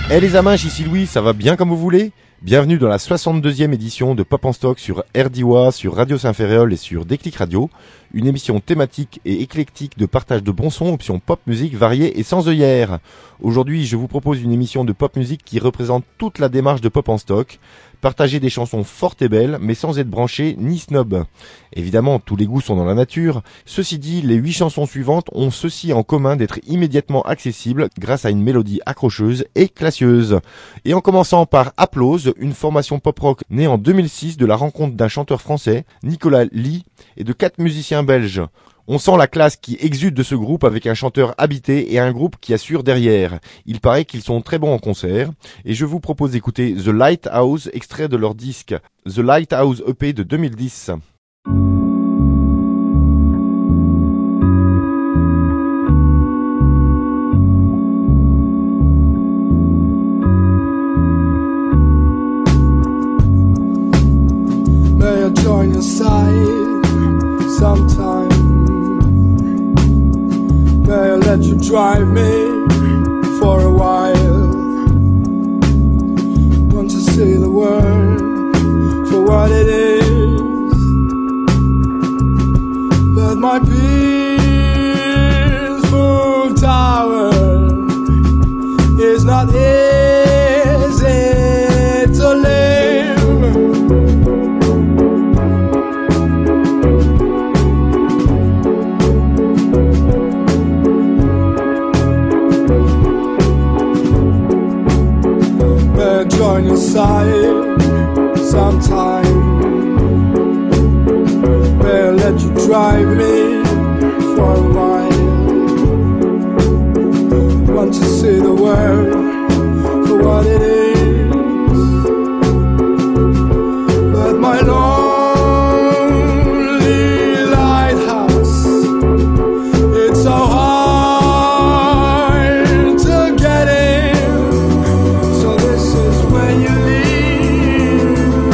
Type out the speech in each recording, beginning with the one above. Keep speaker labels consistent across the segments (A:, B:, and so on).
A: Eh les amins, ici Louis, ça va bien comme vous voulez ? Bienvenue dans la 62e édition de Pop en Stock sur RDIWA, sur Radio Saint-Ferréol et sur Déclic Radio, une émission thématique et éclectique de partage de bons sons, options pop musique variées et sans œillères. Aujourd'hui, je vous propose une émission de pop musique qui représente toute la démarche de Pop en Stock, partager des chansons fortes et belles, mais sans être branché ni snob. Évidemment, tous les goûts sont dans la nature. Ceci dit, les 8 chansons suivantes ont ceci en commun d'être immédiatement accessibles grâce à une mélodie accrocheuse et classieuse. Et en commençant par Applause, une formation pop-rock née en 2006 de la rencontre d'un chanteur français, Nicolas Lee, et de 4 musiciens belges. On sent la classe qui exude de ce groupe avec un chanteur habité et un groupe qui assure derrière. Il paraît qu'ils sont très bons en concert et je vous propose d'écouter The Lighthouse, extrait de leur disque The Lighthouse EP de 2010.
B: May I join your side sometime? May I let you drive me for a while? Want to see the world for what it is, but my peaceful tower is not easy to live. Join your side sometime. May I let you drive me for a while? Want to see the world for what it is, but my lonely lighthouse, it's so hard to get in. So this is when you leave,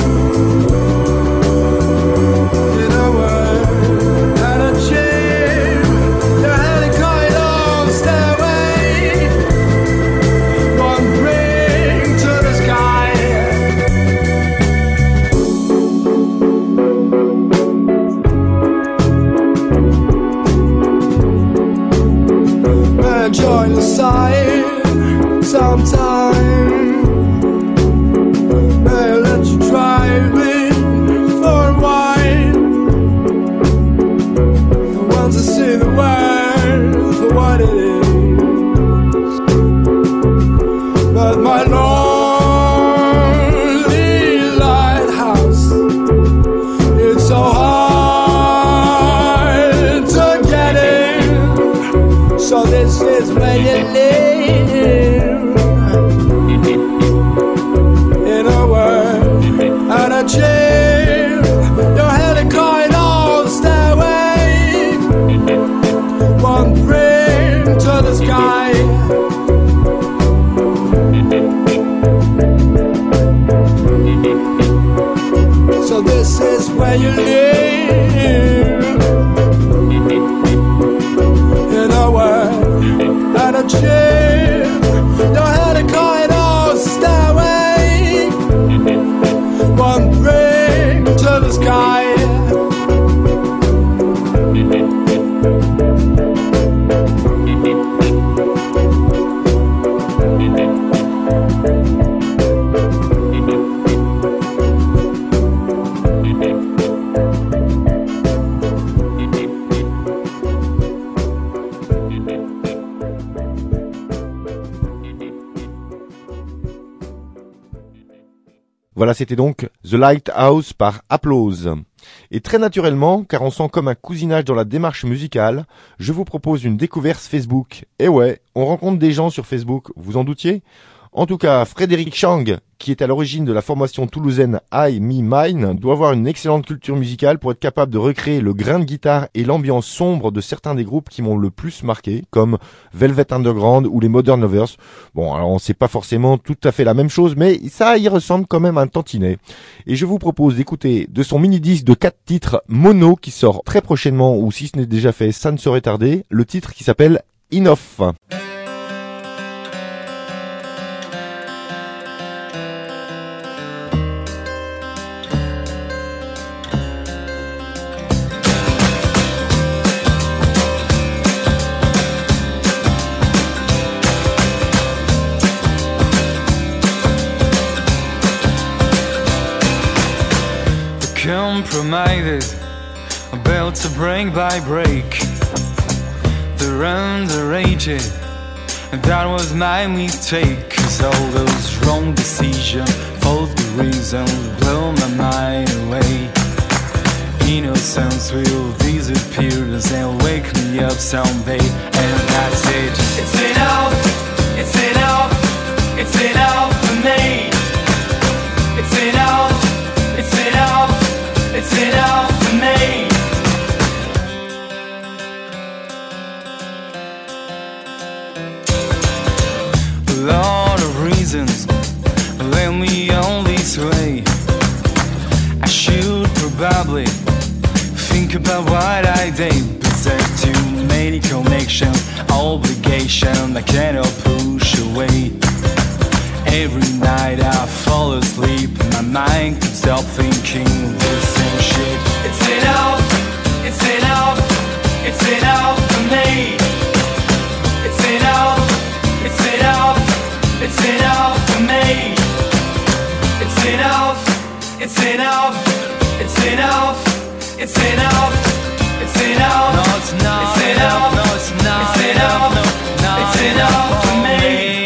B: in a word and a chain, your helicoidal stairway, one bring to the sky. May I join your side sometime? May I let you drive me for a while? I want to see the world for what it is, but my lonely lighthouse, it's so hard to get in. So this is where you live, in a word and a chain, your helicoidal stairway, one bring to the sky. So this is where you live, in a word and a chain, your helicoidal stairway, one bring to the sky.
A: Voilà, c'était donc The Lighthouse par Applause. Et très naturellement, car on sent comme un cousinage dans la démarche musicale, je vous propose une découverte Facebook. Et ouais, on rencontre des gens sur Facebook, vous en doutiez ? En tout cas, Frédéric Chang, qui est à l'origine de la formation toulousaine I Me Mine, doit avoir une excellente culture musicale pour être capable de recréer le grain de guitare et l'ambiance sombre de certains des groupes qui m'ont le plus marqué, comme Velvet Underground ou les Modern Lovers. Bon, alors on sait pas forcément tout à fait la même chose, mais ça y ressemble quand même un tantinet. Et je vous propose d'écouter de son mini-disque de 4 titres mono qui sort très prochainement, ou si ce n'est déjà fait, ça ne saurait tarder, le titre qui s'appelle Enough.
C: compromises, built to break by break. They're underrated, and that was my mistake. Cause all those wrong decisions, false reasons, blow my mind away. Innocence will disappear, and wake me up someday. And that's it. It's enough, it's enough, it's enough for me. It's enough, it's enough, it's enough for me. A lot of reasons led me on this way. I should probably think about what I did, but there's too many connections, obligations I cannot push away. Every night I fall asleep, my mind can't stop thinking the same shit. It's enough, it's enough, it's enough for me. It's enough, it's enough, it's enough for me. It's enough, it's enough, it's enough, it's enough, it's enough. No, it's not. It's enough. No, it's not. It's enough. No, it's enough for me.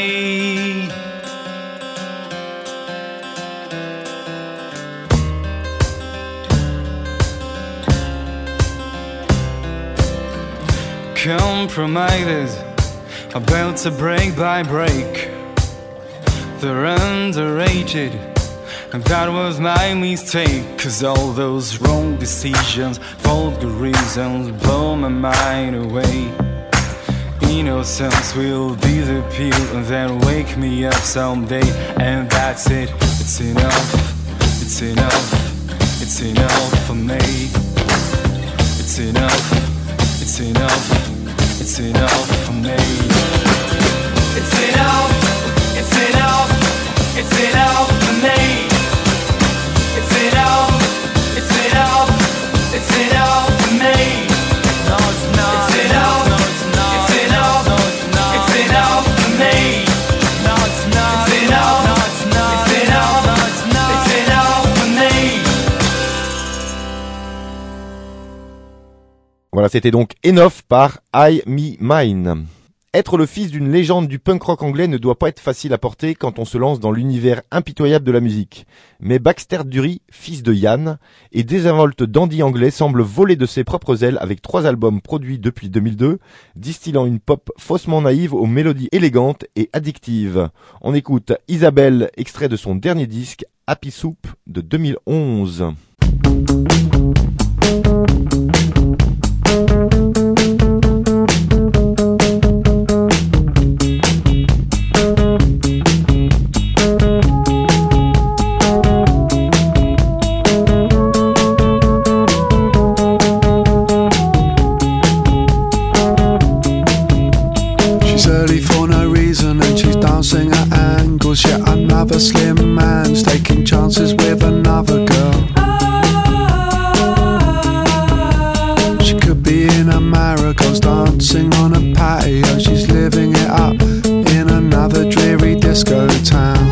C: Compromises are built to break by break. They're underrated, and that was my mistake. Cause all those wrong decisions, vulgar reasons, blow my mind away. Innocence will disappear, and then wake me up someday. And that's it. It's enough, it's enough, it's enough for me. It's enough, it's enough, it's enough for me. It's enough, it's enough, it's enough for me. It's enough, it's enough, it's enough for me. No, it's not. It's enough, no, it's not. It's enough, no, it's not. It's enough for me. No, it's not. It's enough, no, it's not. It's enough, no, it's not. It's enough for me.
A: Voilà, c'était donc Enough par I Me Mine. Être le fils d'une légende du punk rock anglais ne doit pas être facile à porter quand on se lance dans l'univers impitoyable de la musique. Mais Baxter Dury, fils de Yann, et désinvolte dandy anglais semble voler de ses propres ailes avec 3 albums produits depuis 2002, distillant une pop faussement naïve aux mélodies élégantes et addictives. On écoute Isabelle, extrait de son dernier disque, Happy Soup de 2011.
D: Yet another slim man's taking chances with another girl. She could be in a marigolds dancing on a patio. She's living it up in another dreary disco town.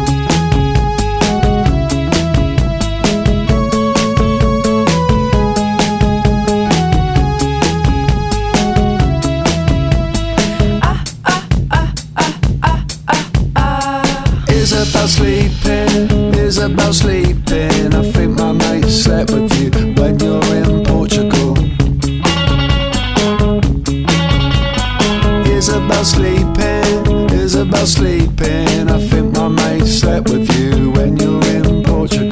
D: Isabel sleeping. I think my mate slept with you when you're in Portugal. Isabel sleeping, Isabel sleeping. I think my mate slept with you when you're in Portugal.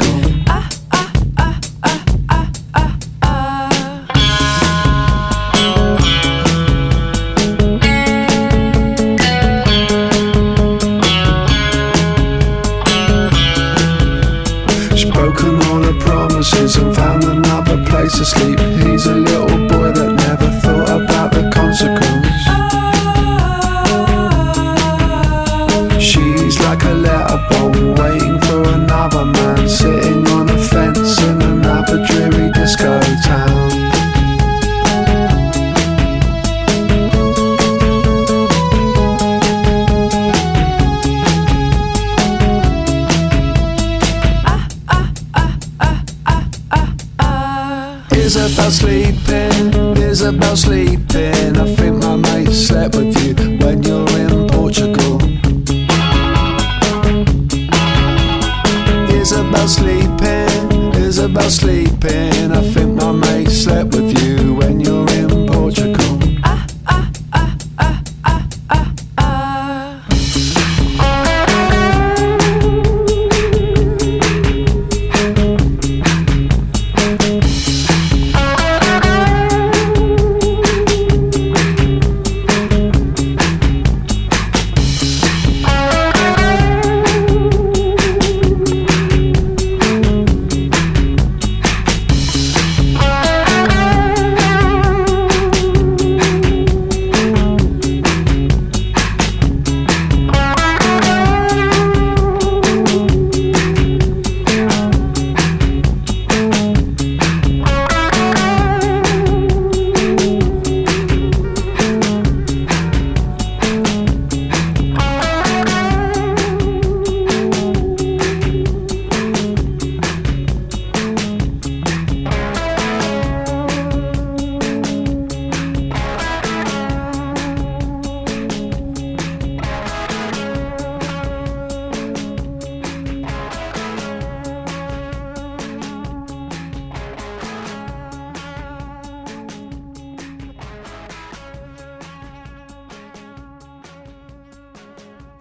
D: And found another place to sleep. He's a little boy that never thought about the consequence. She's like a letter bomb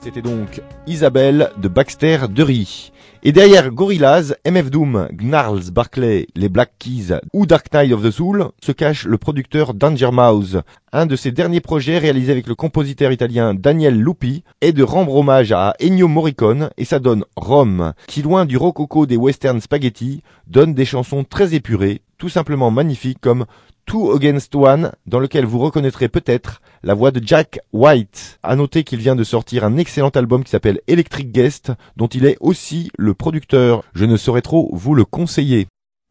A: C'était donc Isabelle de Baxter Dury. Et derrière Gorillaz, MF Doom, Gnarls Barkley, les Black Keys ou Dark Knight of the Soul se cache le producteur Danger Mouse. Un de ses derniers projets réalisés avec le compositeur italien Daniel Lupi est de rendre hommage à Ennio Morricone et ça donne Rome, qui loin du rococo des western spaghetti, donne des chansons très épurées, tout simplement magnifiques comme Two Against One, dans lequel vous reconnaîtrez peut-être la voix de Jack White. À noter qu'il vient de sortir un excellent album qui s'appelle Electric Guest, dont il est aussi le producteur. Je ne saurais trop vous le conseiller.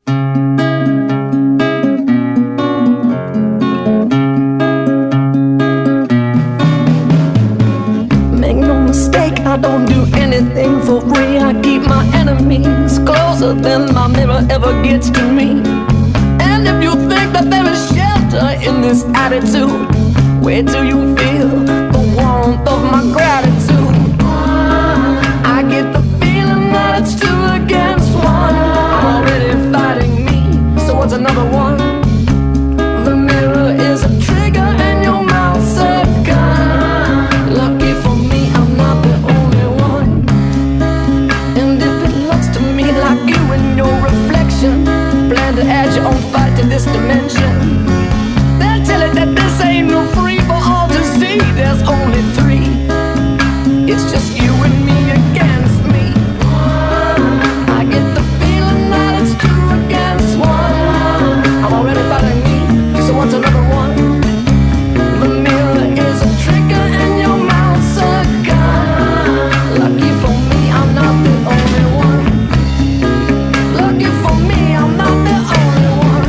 E: Make no mistake, I don't do anything for free. I keep my enemies closer than my mirror ever gets to me. And if you think that there is shelter in this attitude, where do you feel the warmth of my gratitude? I get the feeling that it's 2 against 1. I'm already fighting me, so what's another one? The mirror is a trigger and your mouth's a gun. Lucky for me, I'm not the only one. And if it looks to me like you and your reflection plan to add your own fight to this dimension, they'll tell it that this ain't no free for all to see. There's only 3. It's just you and me against me. I get the feeling that it's 2 against 1. I'm already fighting me, so what's another one? The mirror is a trigger and your mouth's a gun. Lucky for me, I'm not the only one. Lucky for me, I'm not the only one.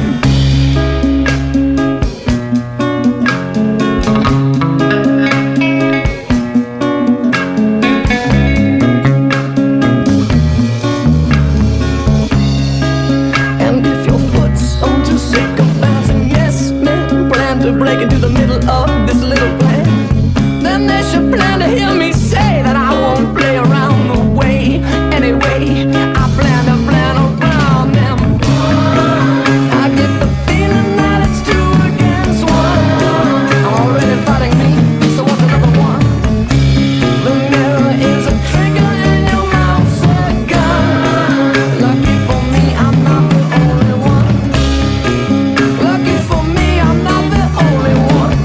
E: And if your foot's on to sycophants and yes men plan to break into the middle of this little plan, then they should plan to hear me say that I won't play around the way. Anyway, I plan to plan around them. I get the feeling that it's 2 against 1. I'm already fighting me, so what's another one? The mirror is a trigger and your mouth's a gun. Lucky for me, I'm not the only one. Lucky for me, I'm not the only one.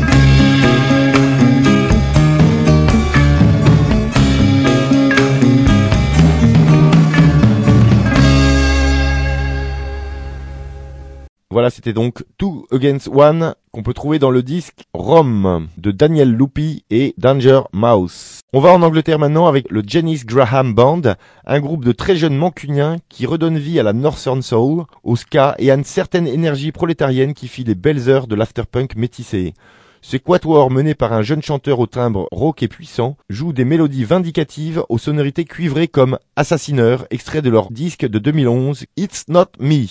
A: Voilà, c'était donc Two Against One qu'on peut trouver dans le disque Rome de Daniel Lupi et Danger Mouse. On va en Angleterre maintenant avec le Janice Graham Band, un groupe de très jeunes mancuniens qui redonne vie à la Northern Soul, au ska et à une certaine énergie prolétarienne qui fit les belles heures de l'afterpunk métissé. Ce quatuor mené par un jeune chanteur au timbre rauque et puissant joue des mélodies vindicatives aux sonorités cuivrées comme Assassineur, extrait de leur disque de 2011 It's Not Me.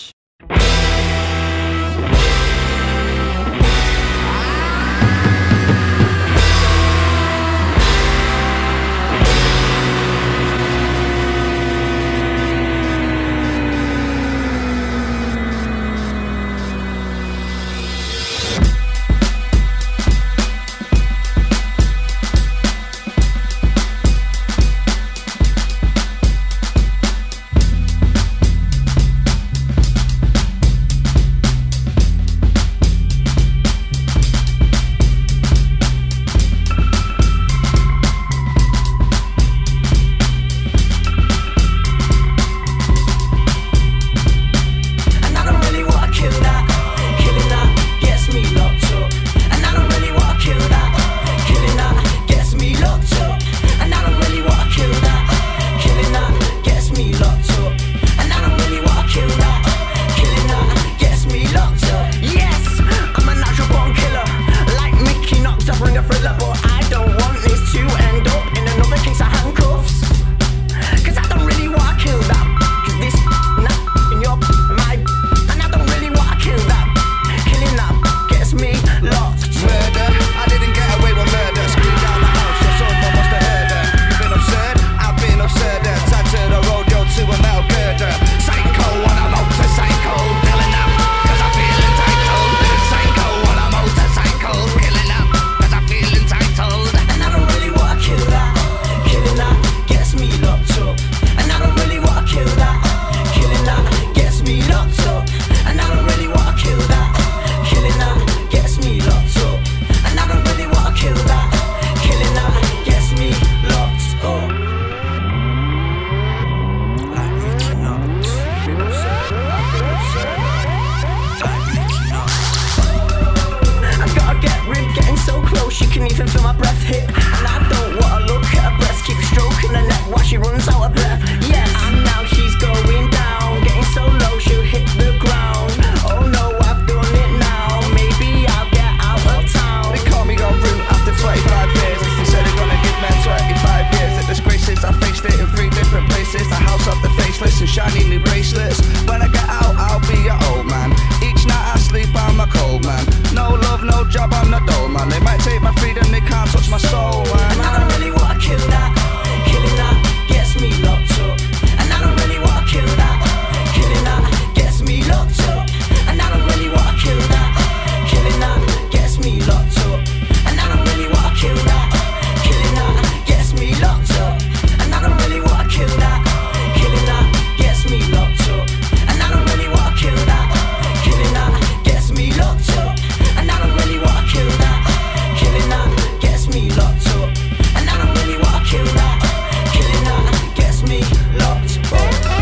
F: know she can even feel my breath hit. And I don't wanna look at her breasts, keep stroking her neck while she runs out of breath. Yes, and now she's going down, getting so low she'll hit the ground. Oh no, I've done it now, maybe I'll get out of town.
G: They call me on route after 25 years. They said they're gonna give me 25 years. The disgraces, I faced it in 3 different places. The house of the faceless and shiny new bracelets. When I get out, I'll be your old man. Each night I sleep, I'm a cold man. No love, no job, I'm the dole man. They might take my freedom, they can't touch my soul, man.
F: And I don't really wanna kill that. Killing that gets me locked up. And I don't really wanna kill that. Killing that gets me locked up. And I don't really wanna kill that. Killing that gets me locked up. And I don't really wanna kill that. Killing that gets me locked up. And I don't really wanna kill that. Killing that gets me locked up. And I don't really wanna kill that. Killing that gets me locked up. And I don't really wanna kill that. Killing that gets me locked up. And I don't really wanna kill that. Killing that gets me locked up.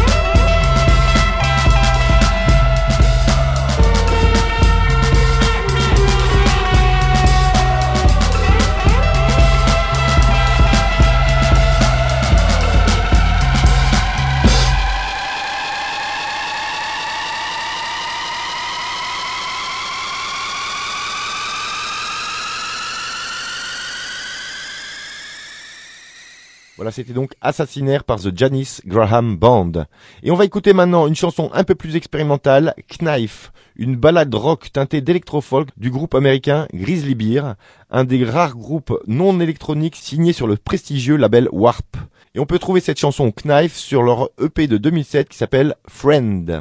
A: Voilà, c'était donc Assassinaire par The Janice Graham Band. Et on va écouter maintenant une chanson un peu plus expérimentale, Knife, une ballade rock teintée d'électro-folk du groupe américain Grizzly Bear, un des rares groupes non électroniques signés sur le prestigieux label Warp. Et on peut trouver cette chanson Knife sur leur EP de 2007 qui s'appelle Friend.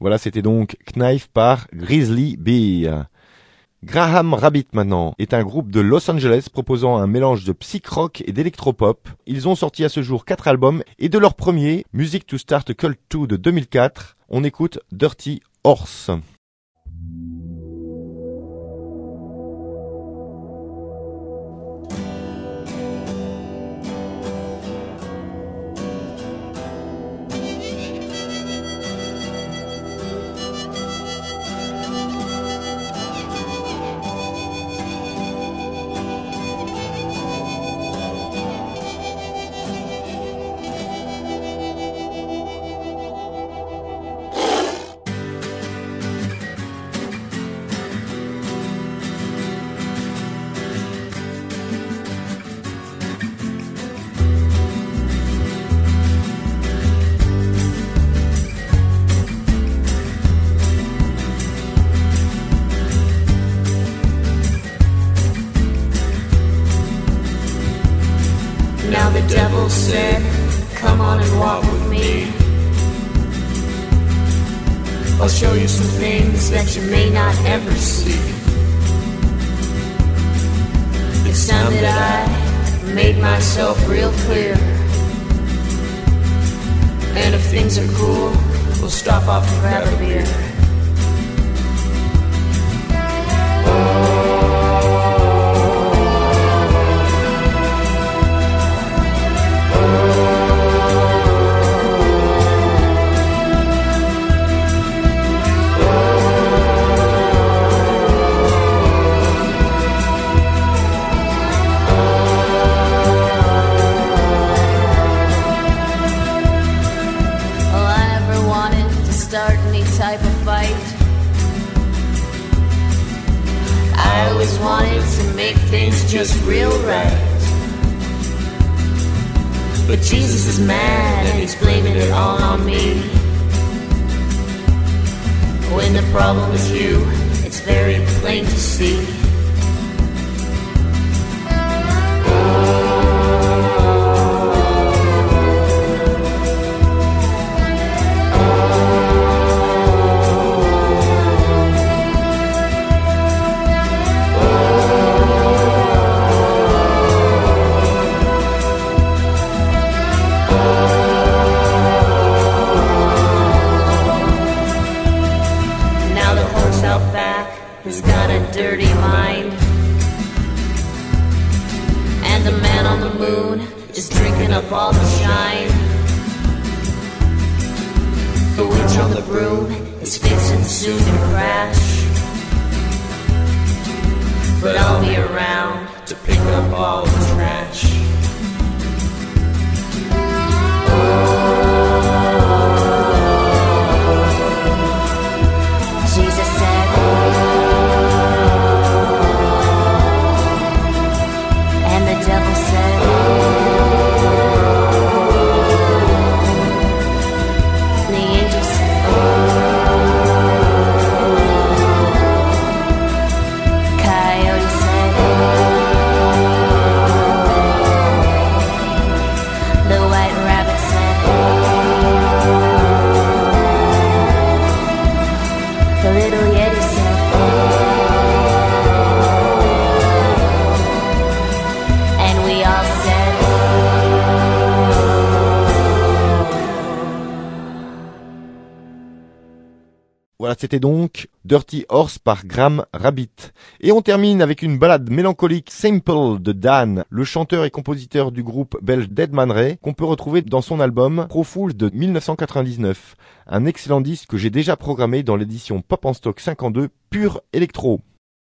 A: Voilà, c'était donc Knife par Grizzly Bear. Graham Rabbit maintenant est un groupe de Los Angeles proposant un mélange de psych rock et d'électropop. Ils ont sorti à ce jour 4 albums et de leur premier, Music to Start a Cult 2 de 2004, on écoute Dirty Horse.
H: Now the devil said, come on and walk with me. I'll show you some things that you may not ever see. It's time that I made myself real clear. And if things are cool, we'll stop off and grab a beer. I always wanted to make things just real right. But Jesus is mad and he's blaming it all on me. When the problem is you, it's very plain to see. Has got a dirty mind, and the man on the moon is drinking up all the shine. The witch on the broom is fixing soon to crash, but I'll be around to pick up all the trash. Jesus said, and the devil said, and the angel said, coyote said, the white rabbit said, the little yeti said, and we all said,
A: Voilà, c'était donc Dirty Horse par Graham Rabbit. Et on termine avec une ballade mélancolique Simple de Dan, le chanteur et compositeur du groupe belge Dead Man Ray, qu'on peut retrouver dans son album Pro Fools de 1999. Un excellent disque que j'ai déjà programmé dans l'édition Pop en Stock 52 pur électro.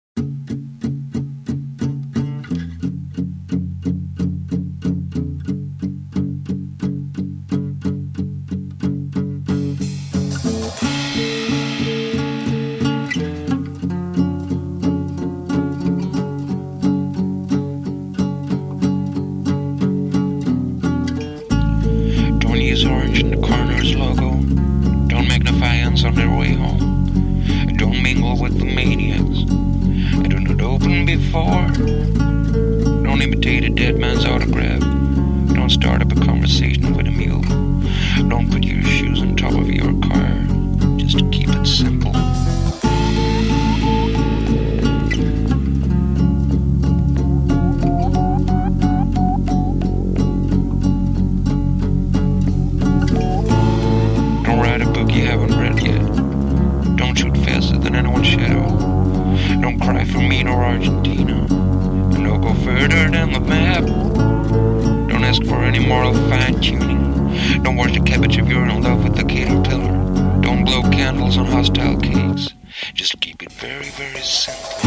I: Orange in the corner's logo. Don't magnify ants on their way home. Don't mingle with the maniacs. I do not open before. Don't imitate a dead man's autograph. Don't start up a conversation with a mule. Don't put your shoes on top of your car just to keep it and shadow. Don't cry for me nor Argentina, and don't go further than the map. Don't ask for any moral fine-tuning. Don't wash the cabbage if you're in love with the caterpillar. Don't blow candles on hostile cakes. Just keep it very, very simple.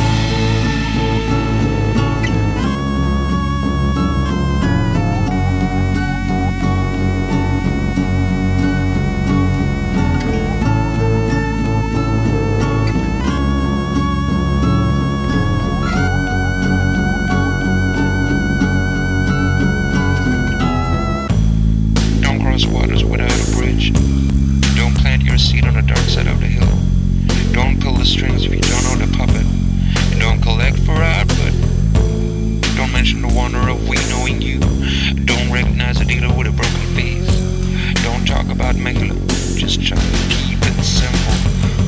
I: Waters without a bridge. Don't plant your seed on the dark side of the hill. Don't pull the strings if you don't know the puppet. And don't collect for output. Don't mention the wonder of we knowing you. Don't recognize a dealer with a broken face. Don't talk about Megala. Just try to keep it simple.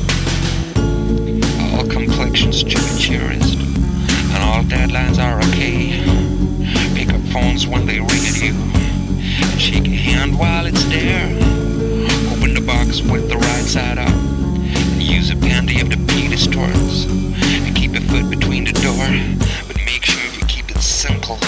I: All complexions to be cherished, and all deadlines are okay. Pick up phones when they ring at you. Shake your hand while it's there. Open the box with the right side up. And use a pen if the beat distorts. And keep your foot between the door. But make sure you keep it simple.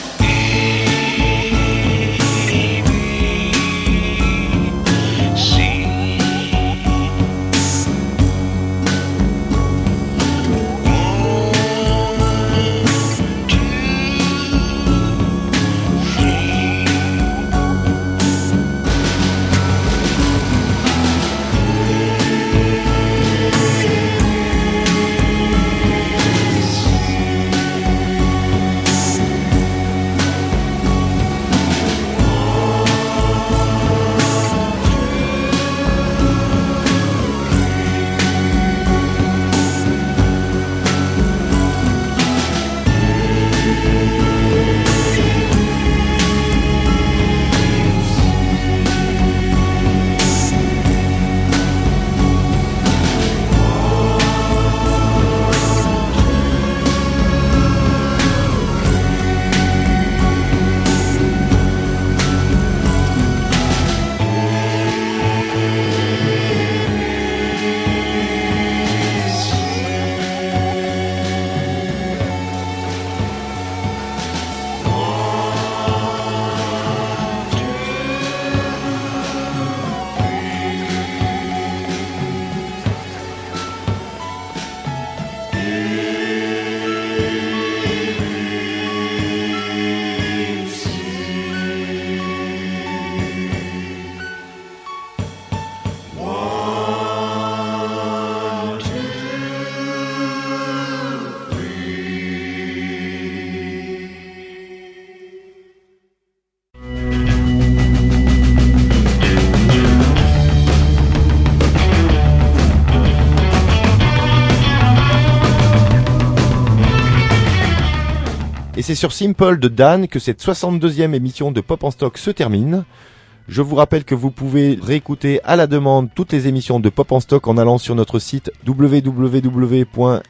A: Et c'est sur Simple de Dan que cette 62e émission de Pop en Stock se termine. Je vous rappelle que vous pouvez réécouter à la demande toutes les émissions de Pop en Stock en allant sur notre site www.rdwa.fr.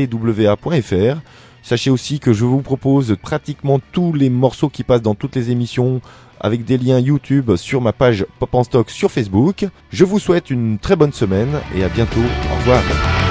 A: Sachez aussi que je vous propose pratiquement tous les morceaux qui passent dans toutes les émissions avec des liens YouTube sur ma page Pop en Stock sur Facebook. Je vous souhaite une très bonne semaine et à bientôt. Au revoir.